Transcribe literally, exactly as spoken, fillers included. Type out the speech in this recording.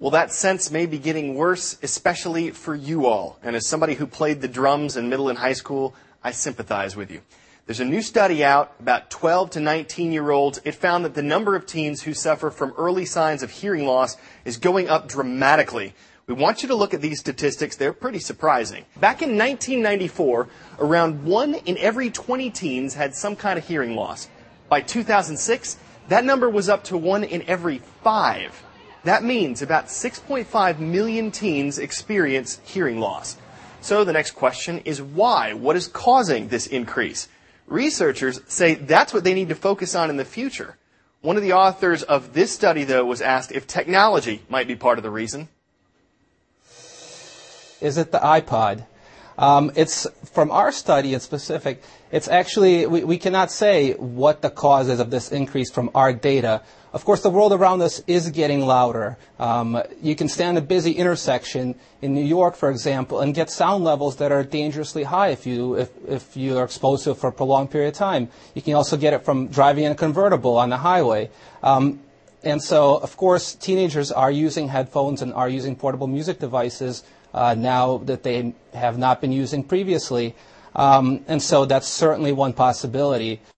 Well, that sense may be getting worse, especially for you all. And as somebody who played the drums in middle and high school, I sympathize with you. There's a new study out about twelve to nineteen-year-olds. It found that the number of teens who suffer from early signs of hearing loss is going up dramatically. We want you to look at these statistics. They're pretty surprising. Back in nineteen ninety-four, around one in every twenty teens had some kind of hearing loss. By two thousand six, that number was up to one in every five. That means about six point five million teens experience hearing loss. So the next question is why? What is causing this increase? Researchers say that's what they need to focus on in the future. One of the authors of this study, though, was asked if technology might be part of the reason. Is it the iPod? Um, it's from our study in specific, it's actually, we, we cannot say what the cause is of this increase from our data. Of course, the world around us is getting louder. Um, you can stand a busy intersection in New York, for example, and get sound levels that are dangerously high if you if, if you are exposed to it for a prolonged period of time. You can also get it from driving in a convertible on the highway. Um, and so, of course, teenagers are using headphones and are using portable music devices uh, now that they have not been using previously. Um, and so that's certainly one possibility.